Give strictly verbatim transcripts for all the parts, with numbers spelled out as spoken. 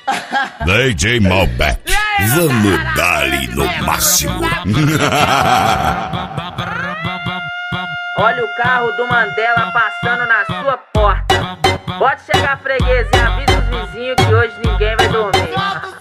D J Malbec, vamos dar-lhe no máximo. Olha o carro do Mandela passando na sua porta. Pode chegar, freguês, e avisa os vizinhos que hoje ninguém vai dormir.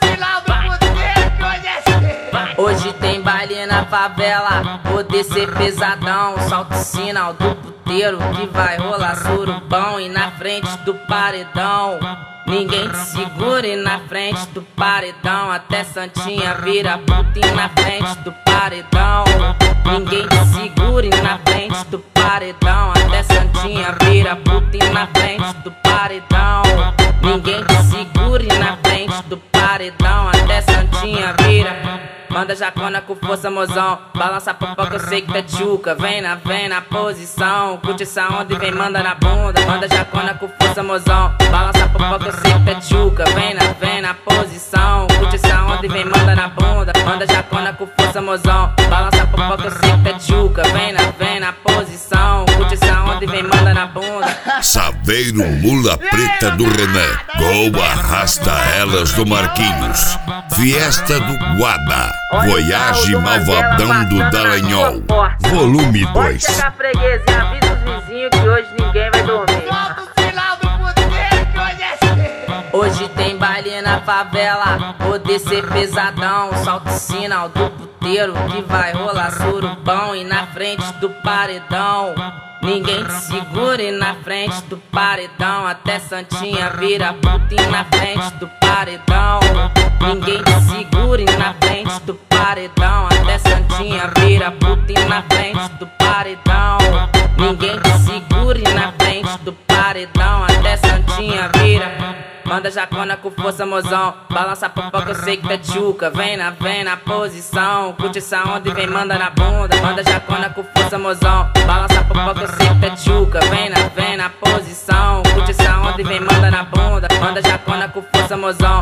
Hoje tem baile na favela, vou descer pesadão. Salto sinal do puteiro que vai rolar surubão. E na frente do paredão ninguém te segura, e na frente do paredão até Santinha vira puta. E na frente do paredão ninguém te segura, e na frente do paredão até Santinha vira puta. E na frente do paredão ninguém te segura, e na frente do paredão até Santinha vira. Manda jacona com força, mozão. Balança a popoca, eu sei que tá tchuca. Vem na, vem na posição. Curte essa onda e vem, manda na bunda. Manda jacona com força, mozão. Balança a popoca, eu sei que tá tchuca. Vem na, vem na posição. Curte essa onda e vem, manda na bunda. Manda jacona com força, mozão. Balança a popoca, eu sei que tá tchuca. Vem na, vem na posição. Curte essa onda e vem, manda na bunda. Saveiro Mula Preta do Renan, Gol Arrasta Elas do Marquinhos, Fiesta do Guada, Voyage Malvadão do Dallagnol, volume Pode dois. chegar, freguês, e avisa os vizinhos que hoje ninguém vai dormir. Hoje tem baile na favela, vou descer pesadão. Salto sinal do puteiro que vai rolar surubão. E na frente do paredão ninguém te segura, e na frente do paredão até Santinha vira puta. E na frente do paredão ninguém te segura, e na frente do paredão até Santinha vira puta. E na frente do paredão ninguém te segura, e na frente do paredão até Santinha vira. Manda jacona com força, mozão. Balança a popoca, eu sei que tá tchuca. Vem na, vem na posição. Curte essa onda e vem, manda na bunda. Manda jacona com força, mozão. Balança a popoca, eu sei que tá tchuca. Vem na, vem na posição. Curte essa onda e vem, manda na bunda. Manda jacona com força, mozão.